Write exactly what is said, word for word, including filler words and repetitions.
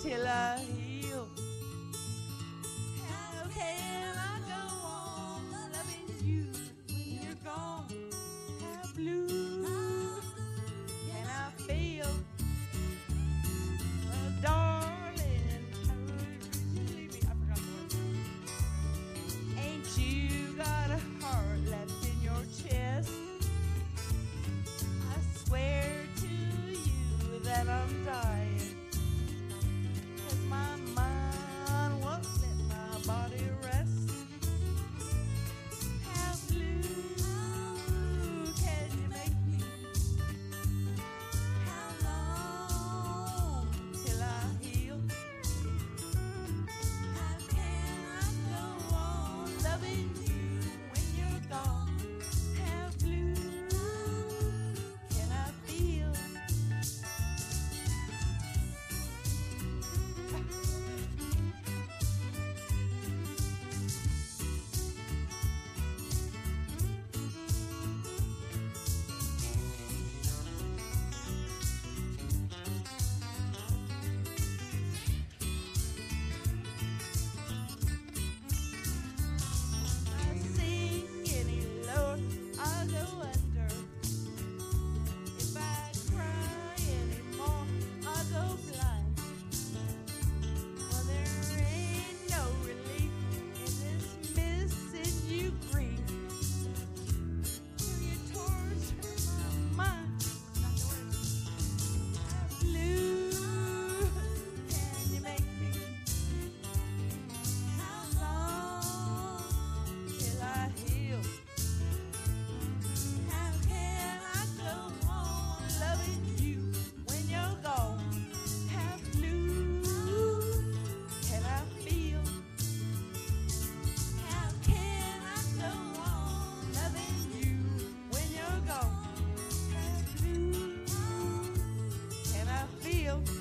till I heal. How can I go on loving you when you're gone? How blue can I feel? Well, darling, how could you leave me? I forgot the words. Ain't you got a heart left in your chest? I swear to you that I'm dying, 'cause my mind won't let my body rest. How blue can you make me? How long till I heal? How can I go on loving you when you're gone? How blue can I feel? I sing any lower, I'll go under. If I cry anymore, I'll go blind. Well, there ain't no relief in this missing you grief. You torture my mind. Not the words. How blue can you make me? How long till I heal? How can I go on loving you when you're gone? How blue can I feel? How can I go on loving you when you're gone? How blue can I feel?